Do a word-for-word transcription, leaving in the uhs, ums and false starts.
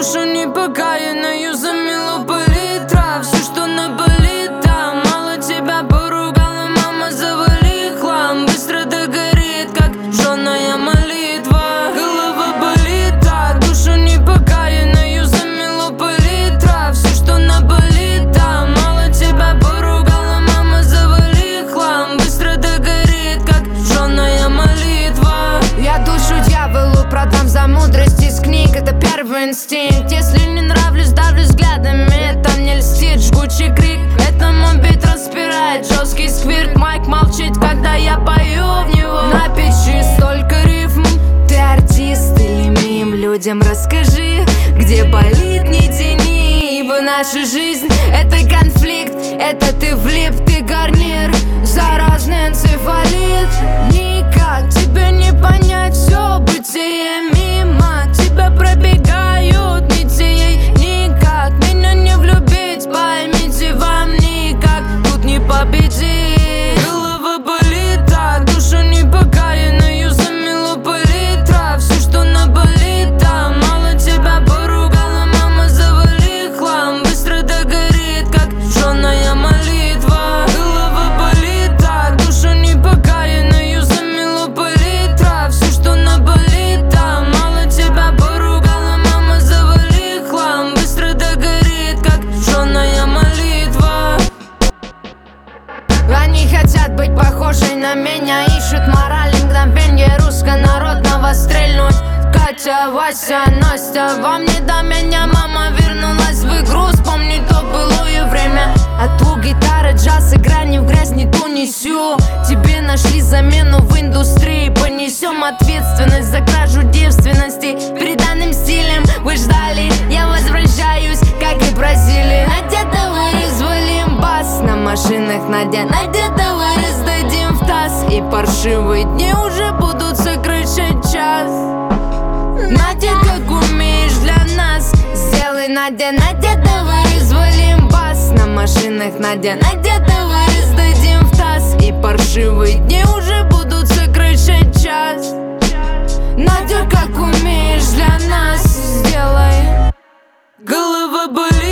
душу непокаянную замело палитра. Все, что наболит там, мало тебя поругала мама, завали хлам. Быстро догорит, как жжёная молитва. Голова болит так, душу непокаянную замело палитра. Все, что наболит там, мало тебя поругала мама, завали хлам. Быстро догорит, как жжёная молитва. Я душу дьяволу продам за мудрость из книг, это первый инстинкт. Если не нравлюсь, давлю взглядами, это мне льстит жгучий крик. Это мой бит распирает жесткий сквирт. Майк молчит, когда я пою в него. Напиши столько рифм, ты артист или мим? Людям расскажи, где болит, не тяни. Ибо наша жизнь — это конфликт, это ты влип, ты гарнир, заразный энцефалит. Никак тебе не понять все бытие мимо. Тебя пробегают нити, никак меня не влюбить, поймите, вам никак тут не победить. Голова болит так, душу непокаянную замело палитра. Все, что наболит там, мало тебя поругала мама, завали хлам. Быстро догорит, как жжёная молитва. Голова болит так, душу непокаянную замело палитра. Все, что наболит там, мало тебя поругала мама, завали хлам. Быстро догорит, как жжёная молитва. Они хотят быть похожей на меня, ищут мораль мгновенье руссконародного стрельнуть. Катя, Вася, Настя, вам не до меня. Мама вернулась в игру, вспомни то былое время. А ту гитары, джаз, игра не в грязь, не ту несю. Тебе нашли замену в индустрии, понесем ответственность за кражу девственности. Переданным стилем вы ждали, я возвращаюсь, как и просили. Надя, давай развалим бас на машинах, Надя, Надя, давай раздадим в таз. И паршивые дни уже будут сокращать час. Надя, как умеешь для нас, сделай, Надя, Надя, давай развалим бас на машинах, Надя, Надя, давай раздадим в таз. И паршивые дни уже будут сокращать час. Надя, как умеешь для нас, сделай. Голова болит.